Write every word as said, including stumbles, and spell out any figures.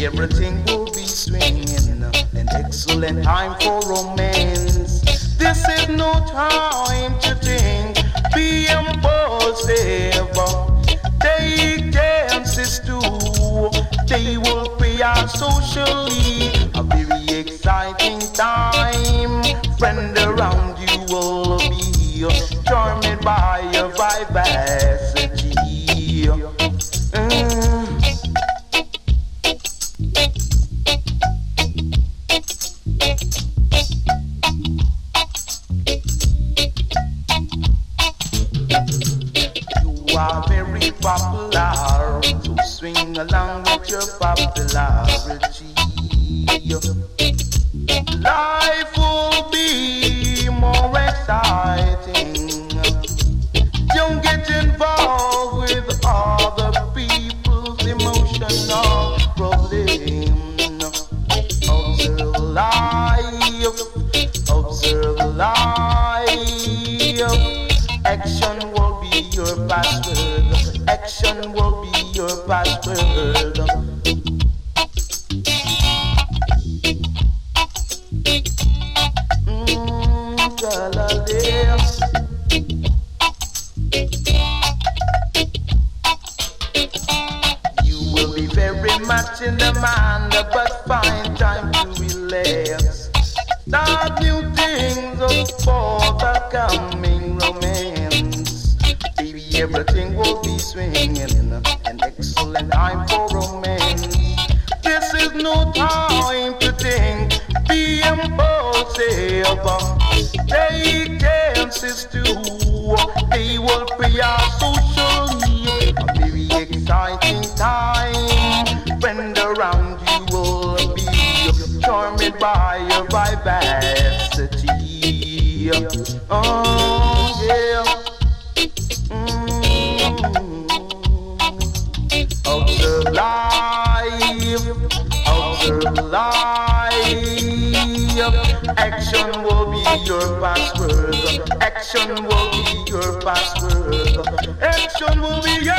everything will be swinging. An excellent time for romance. This is no time to think. Be impulsive. Take chances too. They will play out socially. A very exciting time. Friend around you will be charmed by your vivacity. Mm. You are very popular, so swing along with your popularity. Life will be more exciting. Don't get involved with other people's emotional problems. Observe life, observe life. Action will be your password. Action will be your password. Mm, Galileo. You will be very much in demand, but find time to relax. Start new things for the coming romance. Baby, everything will be swinging. An excellent time for romance. This is no time to think. Be impulsive. Take chances too. They will play out socially. A very exciting time. Friend around you will be charmed by your vivacity. Oh yeah. Mm. Observe life. Observe life. Action will be your password. Action will be your password. Action will be your